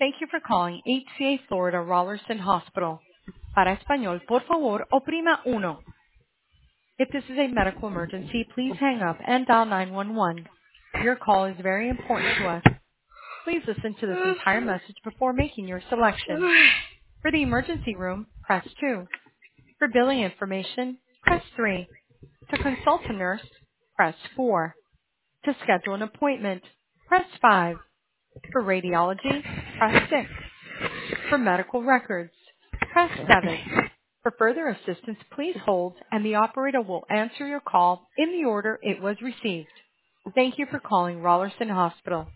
Thank you for calling HCA Florida Rollerson Hospital. Para español, por favor, oprima uno. If this is a medical emergency, please hang up and dial 911. Your call is very important to us. Please listen to this entire message before making your selection. For the emergency room, press 2. For billing information, press 3. To consult a nurse, press 4. To schedule an appointment, press 5. For radiology, press 6. For medical records, press 7. For further assistance, please hold, and the operator will answer your call in the order it was received. Thank you for calling Rollerson Hospital.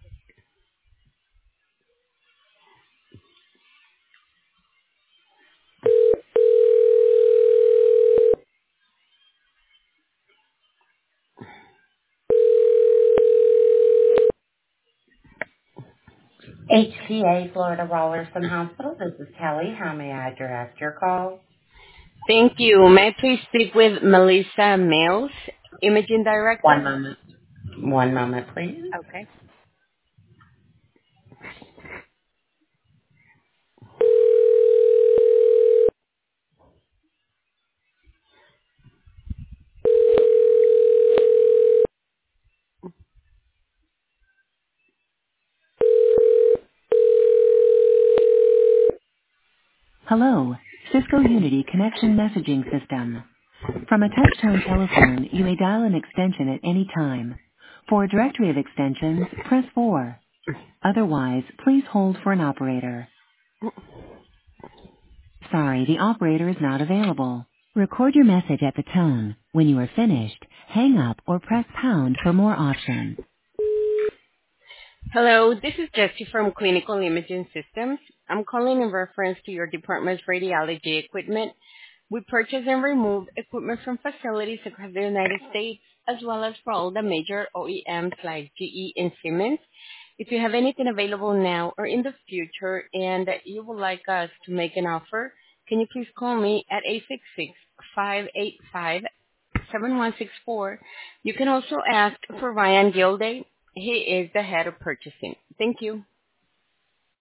HCA Florida Rollerson Hospital. This is Kelly. How may I direct your call? Thank you. May I please speak with Melissa Mills, Imaging One Director? moment. One moment, please. Okay. Hello, Cisco Unity Connection Messaging System. From a touch-tone telephone, you may dial an extension at any time. For a directory of extensions, press 4. Otherwise, please hold for an operator. Sorry, the operator is not available. Record your message at the tone. When you are finished, hang up or press pound for more options. Hello, this is Jessie from Clinical Imaging Systems. I'm calling in reference to your department's radiology equipment. We purchase and remove equipment from facilities across the United States, as well as for all the major OEMs like GE and Siemens. If you have anything available now or in the future and you would like us to make an offer, can you please call me at 866-585-7164. You can also ask for Ryan Gilday. He is the head of purchasing. Thank you.